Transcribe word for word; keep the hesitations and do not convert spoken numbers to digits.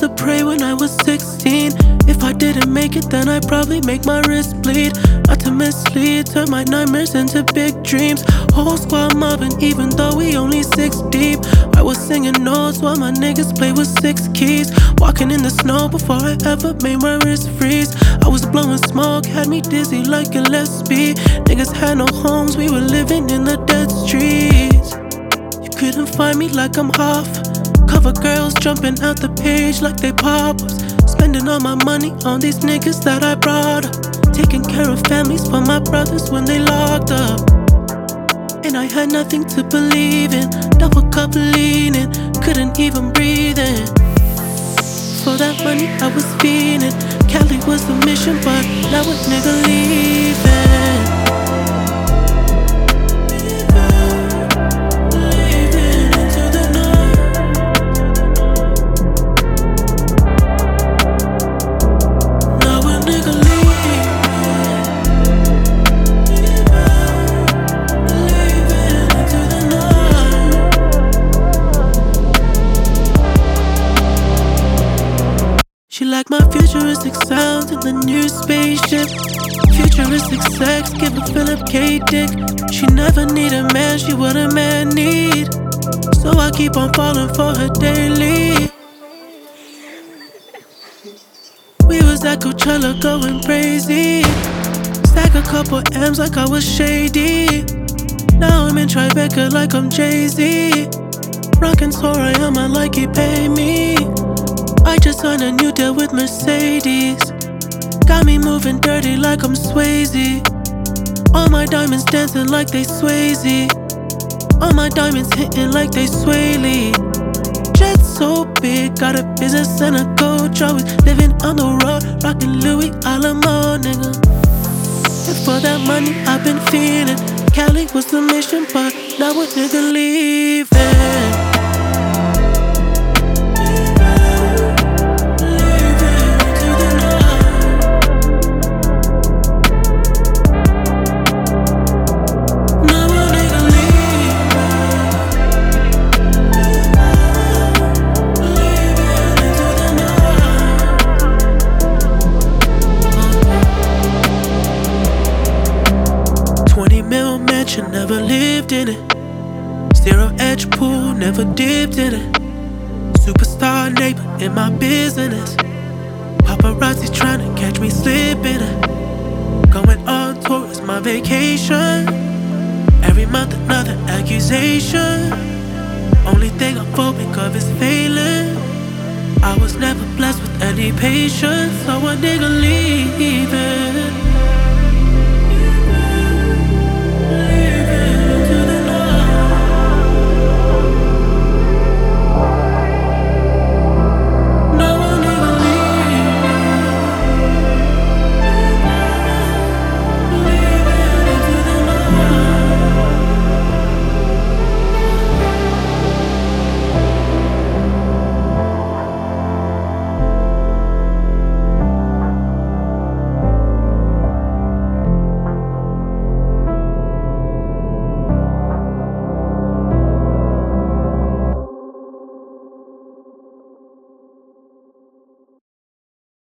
to pray when I was sixteen. If I didn't make it, then I'd probably make my wrist bleed. Not to mislead, turn my nightmares into big dreams. Whole squad mobbing, even though we only six deep. I was singing notes while my niggas play with six keys. Walking in the snow before I ever made my wrist freeze. I was blowing smoke, had me dizzy like Gillespie. Niggas had no homes, we were living in the dead streets. You couldn't find me like I'm off. Cover girls jumping out the page like they pop-ups. Spending all my money on these niggas that I brought up. Taking care of families for my brothers when they locked up. And I had nothing to believe in. Double cup leaning, couldn't even breathe in. For that money I was feeling. Cali was the mission, but now a nigga leaving. She liked my futuristic sounds in the new spaceship. Futuristic sex, give a Philip K. Dick. She never need a man, she what a man need. So I keep on falling for her daily. We was at Coachella going crazy. Stack a couple M's like I was shady. Now I'm in Tribeca like I'm Jay-Z. Rockin' Sorayama like he pay me. I just signed a new deal with Mercedes. Got me moving dirty like I'm Swayze. All my diamonds dancing like they Swayze. All my diamonds hitting like they Sway Lee. Jet so big, got a business and a coach. Always living on the road, rockin' Louis Alamo, nigga. And for that money I've been feeling. Cali was the mission, but now a nigga leaving. twenty mil mansion, never lived in it. Zero edge pool, never dipped in it. Superstar neighbor in my business. Paparazzi tryna catch me slipping it. Going on tour is my vacation. Every month another accusation. Only thing I'm phobic of is failing. I was never blessed with any patience, so a nigga leaving.